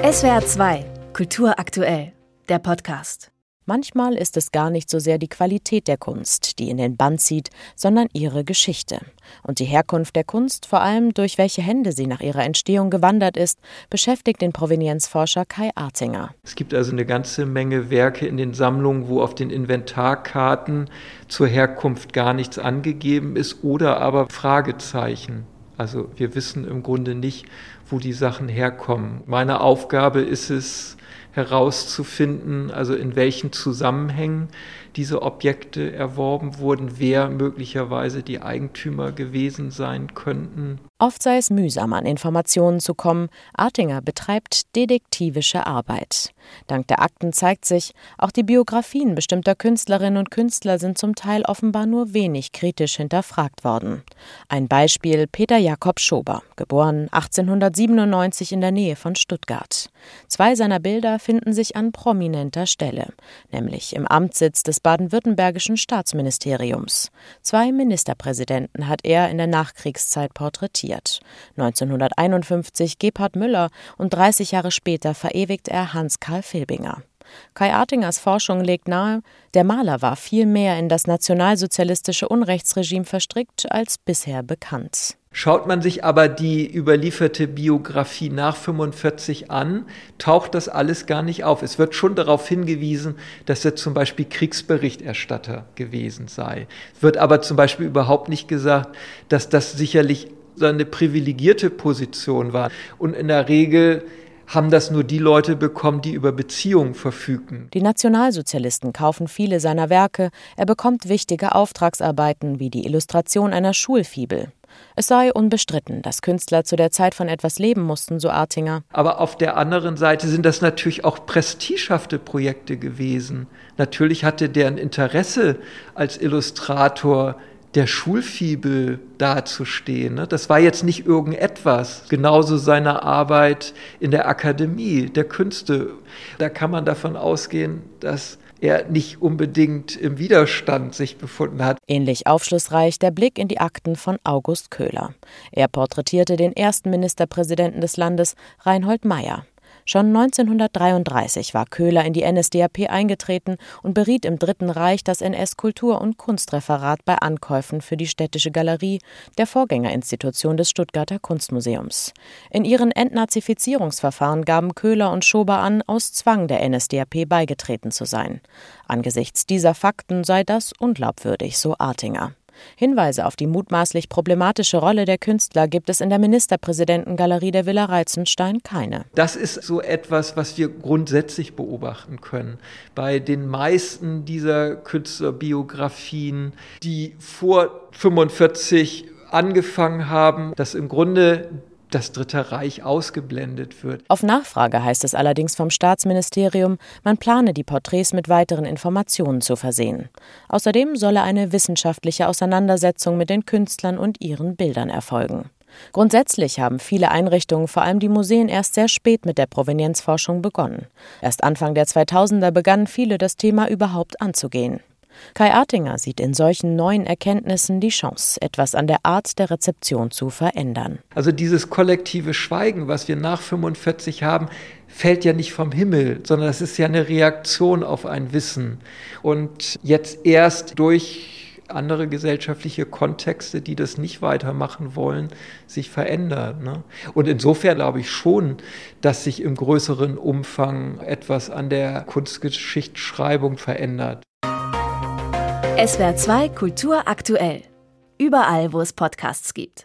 SWR 2, Kultur aktuell, der Podcast. Manchmal ist es gar nicht so sehr die Qualität der Kunst, die in den Bann zieht, sondern ihre Geschichte. Und die Herkunft der Kunst, vor allem durch welche Hände sie nach ihrer Entstehung gewandert ist, beschäftigt den Provenienzforscher Kai Artinger. Es gibt also eine ganze Menge Werke in den Sammlungen, wo auf den Inventarkarten zur Herkunft gar nichts angegeben ist oder aber Fragezeichen. Also wir wissen im Grunde nicht, wo die Sachen herkommen. Meine Aufgabe ist es, herauszufinden, also in welchen Zusammenhängen diese Objekte erworben wurden, wer möglicherweise die Eigentümer gewesen sein könnten. Oft sei es mühsam, an Informationen zu kommen. Artinger betreibt detektivische Arbeit. Dank der Akten zeigt sich, auch die Biografien bestimmter Künstlerinnen und Künstler sind zum Teil offenbar nur wenig kritisch hinterfragt worden. Ein Beispiel: Peter Jakob Schober, geboren 1897 in der Nähe von Stuttgart. 2 seiner Bilder finden sich an prominenter Stelle, nämlich im Amtssitz des baden-württembergischen Staatsministeriums. 2 Ministerpräsidenten hat er in der Nachkriegszeit porträtiert. 1951 Gebhard Müller und 30 Jahre später verewigt er Hans Carl Filbinger. Kai Artingers Forschung legt nahe, der Maler war viel mehr in das nationalsozialistische Unrechtsregime verstrickt als bisher bekannt. Schaut man sich aber die überlieferte Biografie nach 1945 an, taucht das alles gar nicht auf. Es wird schon darauf hingewiesen, dass er zum Beispiel Kriegsberichterstatter gewesen sei. Es wird aber zum Beispiel überhaupt nicht gesagt, dass das sicherlich seine privilegierte Position war. Und in der Regel haben das nur die Leute bekommen, die über Beziehungen verfügten. Die Nationalsozialisten kaufen viele seiner Werke. Er bekommt wichtige Auftragsarbeiten wie die Illustration einer Schulfibel. Es sei unbestritten, dass Künstler zu der Zeit von etwas leben mussten, so Artinger. Aber auf der anderen Seite sind das natürlich auch prestigehafte Projekte gewesen. Natürlich hatte der ein Interesse als Illustrator, der Schulfibel dazustehen. Das war jetzt nicht irgendetwas. Genauso seine Arbeit in der Akademie der Künste. Da kann man davon ausgehen, dass er nicht unbedingt im Widerstand sich befunden hat. Ähnlich aufschlussreich der Blick in die Akten von August Köhler. Er porträtierte den ersten Ministerpräsidenten des Landes, Reinhold Maier. Schon 1933 war Köhler in die NSDAP eingetreten und beriet im Dritten Reich das NS-Kultur- und Kunstreferat bei Ankäufen für die Städtische Galerie, der Vorgängerinstitution des Stuttgarter Kunstmuseums. In ihren Entnazifizierungsverfahren gaben Köhler und Schober an, aus Zwang der NSDAP beigetreten zu sein. Angesichts dieser Fakten sei das unglaubwürdig, so Artinger. Hinweise auf die mutmaßlich problematische Rolle der Künstler gibt es in der Ministerpräsidentengalerie der Villa Reitzenstein keine. Das ist so etwas, was wir grundsätzlich beobachten können. Bei den meisten dieser Künstlerbiografien, die vor 1945 angefangen haben, dass im Grunde das Dritte Reich ausgeblendet wird. Auf Nachfrage heißt es allerdings vom Staatsministerium, man plane die Porträts mit weiteren Informationen zu versehen. Außerdem solle eine wissenschaftliche Auseinandersetzung mit den Künstlern und ihren Bildern erfolgen. Grundsätzlich haben viele Einrichtungen, vor allem die Museen, erst sehr spät mit der Provenienzforschung begonnen. Erst Anfang der 2000er begannen viele, das Thema überhaupt anzugehen. Kai Artinger sieht in solchen neuen Erkenntnissen die Chance, etwas an der Art der Rezeption zu verändern. Also dieses kollektive Schweigen, was wir nach 1945 haben, fällt ja nicht vom Himmel, sondern das ist ja eine Reaktion auf ein Wissen. Und jetzt erst durch andere gesellschaftliche Kontexte, die das nicht weitermachen wollen, sich verändert. Und insofern glaube ich schon, dass sich im größeren Umfang etwas an der Kunstgeschichtsschreibung verändert. SWR 2 Kultur aktuell. Überall, wo es Podcasts gibt.